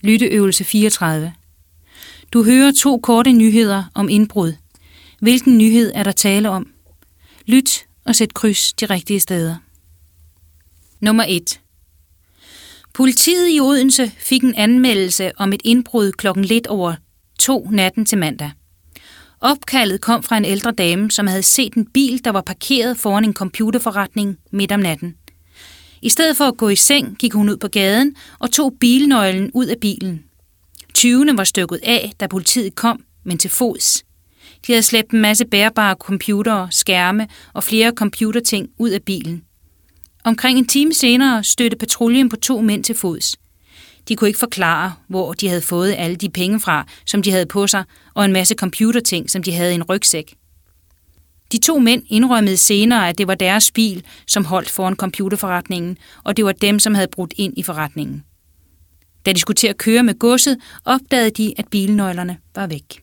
Lytteøvelse 34. Du hører 2 korte nyheder om indbrud. Hvilken nyhed er der tale om? Lyt og sæt kryds de rigtige steder. Nummer 1. Politiet i Odense fik en anmeldelse om et indbrud 1:02 natten til mandag. Opkaldet kom fra en ældre dame, som havde set en bil, der var parkeret foran en computerforretning midt om natten. I stedet for at gå i seng, gik hun ud på gaden og tog bilnøglen ud af bilen. Tyvene var stykket af, da politiet kom, men til fods. De havde slæbt en masse bærbare computere, skærme og flere computerting ud af bilen. Omkring en time senere stødte patruljen på 2 mænd til fods. De kunne ikke forklare, hvor de havde fået alle de penge fra, som de havde på sig, og en masse computerting, som de havde i en rygsæk. De 2 mænd indrømmede senere, at det var deres bil, som holdt foran computerforretningen, og det var dem, som havde brudt ind i forretningen. Da de skulle til at køre med godset, opdagede de, at bilnøglerne var væk.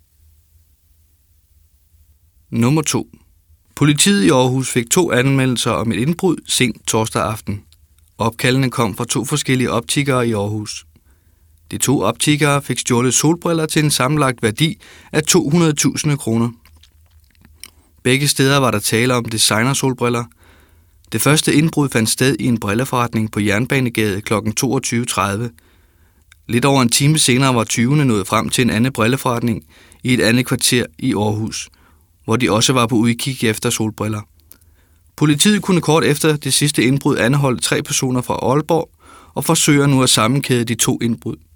Nummer 2. Politiet i Aarhus fik 2 anmeldelser om et indbrud sent torsdag aften. Opkaldene kom fra 2 forskellige optikere i Aarhus. De 2 optikere fik stjålet solbriller til en sammenlagt værdi af 200.000 kroner. Begge steder var der tale om designersolbriller. Det første indbrud fandt sted i en brilleforretning på Jernbanegade kl. 22:30. Lidt over en time senere var tyvene nået frem til en anden brilleforretning i et andet kvarter i Aarhus, hvor de også var på udkig efter solbriller. Politiet kunne kort efter det sidste indbrud anholde 3 personer fra Aalborg og forsøger nu at sammenkæde de 2 indbrud.